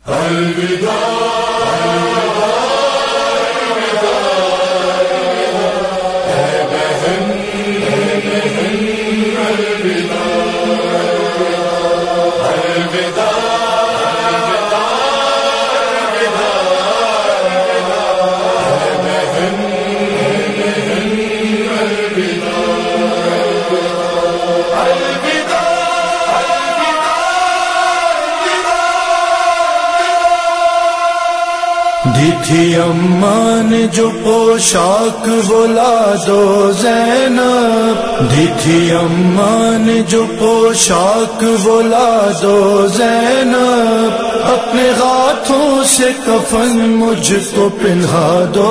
دی تھی اماں نے جو پوشاک بلا دو زینب، دی تھی اماں نے جو پوشاک بلا دو زینب، اپنے ہاتھوں سے کفن مجھ کو پہنا دو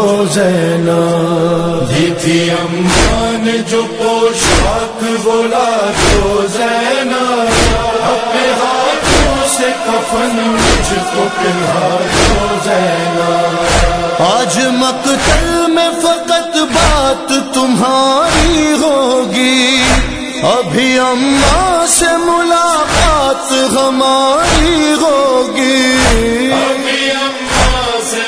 زینب، دی تھی اماں نے جو پوشاک بلا دو زینب، اپنے ہاتھوں سے کفن مجھ کو پہنا دو زینب۔ آج مقتل میں فقط بات تمہاری ہوگی، ابھی اماں سے ملاقات ہماری ہوگی، ابھی اماں سے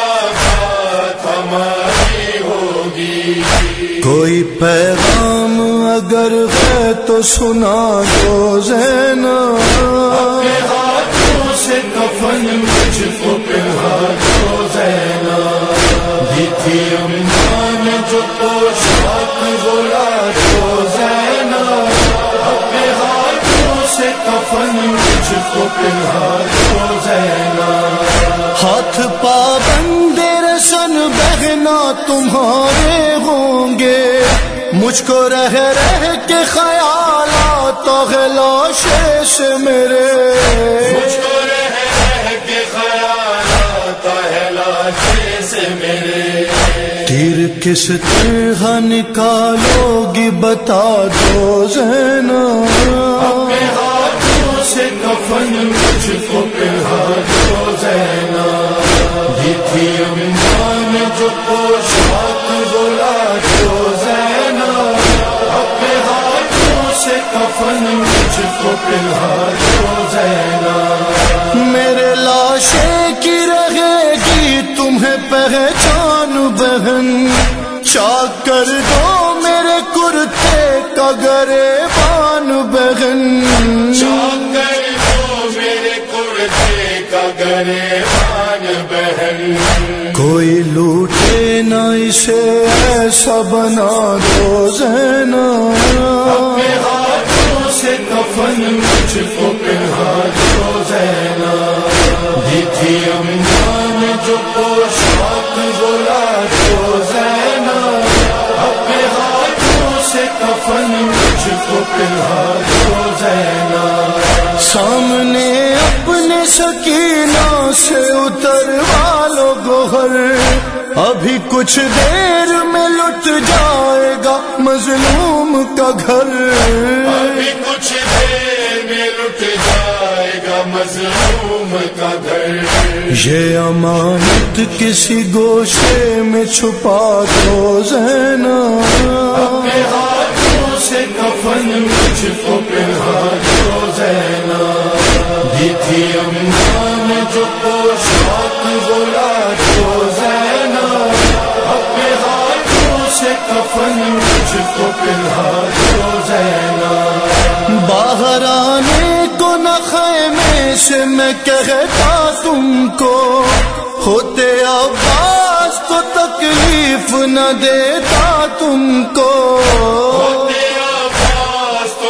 ملاقات ہماری ہوگی۔ کوئی پیغام اگر ہے تو سنا دو زینب، اپنے ہاتھوں سے کفن مجھ کو پہنا دو زینب، دی تھی اماں نے جو پوشاک بلا دو زینب، اپنے ہاتھوں سے کفن مجھ کو پہنا دو زینب۔ ہاتھ پابند رسن بہنا تمہارے ہوں گے، مجھ کو رہ رہ کے خیالات لاشے سے میرے، مجھ کو رہ رہ کے خیالات لاشے سے میرے، تیر کس طرح نکالو گی بتا دو زینب، اپنے ہاتھوں سے کفن مجھ کو پہنا دو زینب، دی تھی اماں نے جو پوشاک بلا دو زینب، اپنے ہاتھوں سے کفن مجھ کو پہنا دو زینب۔ میرے لاشے کی رہے گی تمہیں پہچان بہن، چاک کر دو میرے کرتے کا گریبان بہن، چاک کر دو میرے کرتے کا گریبان بہن، کوئی لوٹے نہ اسے ایسا بنا دو زینب، اپنے ہاتھوں سے کفن مجھ کو پہنا دو زینب، دی تھی اماں نے جو پوشاک بلا دو زینب، اپنے ہاتھوں سے کفن مجھ کو پہنا دو زینب۔ سامنے اپنے سکینہ سے اتروا لو گوہر، ابھی کچھ دیر میں لٹ جائے گا مظلوم کا گھر، ابھی کچھ دیر میں لٹ جائے گا مظلوم کا گھر، یہ امانت کسی گوشے میں چھپا دو زینب، اپنے ہاتھوں سے کفن مجھ کو پہنا دو زینب، دی تھی اماں نے جو پوشاک بلا دو زینب، اپنے ہاتھوں سے کفن مجھ کو پہنا دو زینب۔ باہر آنے کو نہ خیمے سے میں کہتا تم کو، ہوتے عباس تو تکلیف نہ دیتا تم کو، ہوتے عباس تو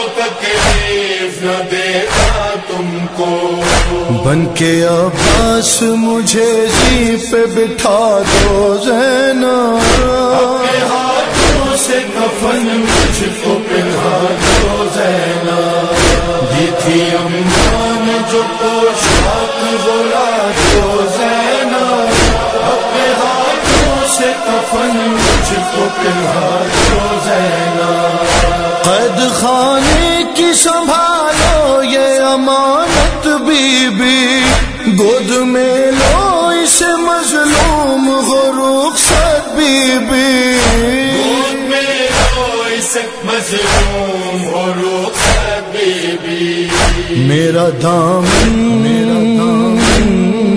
تکلیف نہ دیتا تم کو، بن کے عباس مجھے زی پہ بٹھا دو زینب، اپنے ہاتھوں سے کفن مجھ کو پہنا دو زینب، دی تھی اماں نے جو پوشاک بلا دو زینب، اپنے ہاتھوں سے کفن مجھ کو پہنا دو زینب۔ قید خانے کی سنبھالو یہ امانت بی بی، گود میں لو اسے مظلوم ہو رخصت بی بی، گود میں لو اسے مظلوم ہو رخصت بی بی، میرا دامن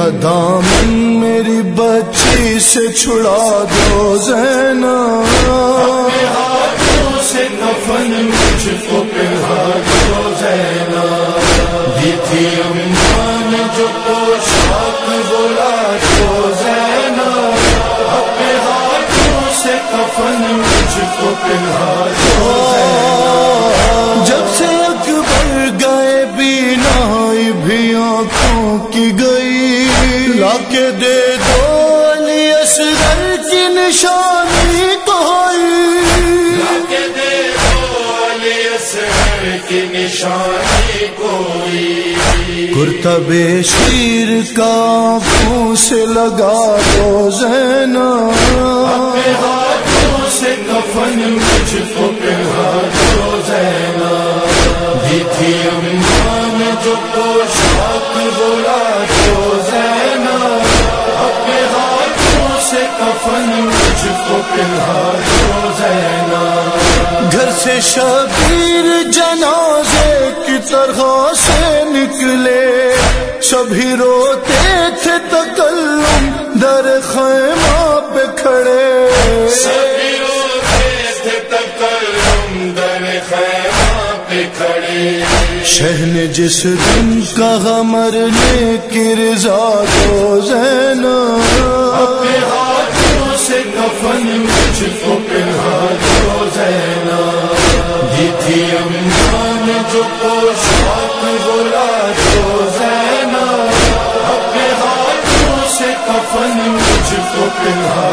دامن میری بچی سے چھڑا دو زینب، اپنے ہاتھوں سے کفن مجھ کو پہنا دو زینب، دی تھی اماں نے جو پوشاک بولا دو زینب، اپنے ہاتھوں سے کفن مجھ کو پہنا دو زینب۔ جب سے اکبر گئے بینائی بھی آنکھوں کی گئی، لا کے دے دو علی اصغر کی نشانی کوئی، لا کے دے دو علی اصغر کی نشانی کوئی، کرتب شیر کا آنکھوں سے لگا دو زینب، اپنے ہاتھوں سے کفن مجھ کو پہنا دو زینب، دی تھی اماں نے جو پوشاک بولا دو زینب، اپنے ہاتھوں سے کفن مجھ کو پہنا دو زینب۔ گھر سے شبیر جنازے کی طرح سے نکلے، سبھی روتے تھے تکلم در خیمہ پہ کھڑے، سبھی روتے تھے تکلم در خیمہ پہ کھڑے، شہ نے جس دن کہا مرنے کی رضا دو زینب، اپنے ہاتھوں سے کفن مجھ کو پہنا دو زینب، دی تھی اماں نے جو پوشاک بولا دو زینب، اپنے ہاتھوں سے کفن مجھ کو پہنا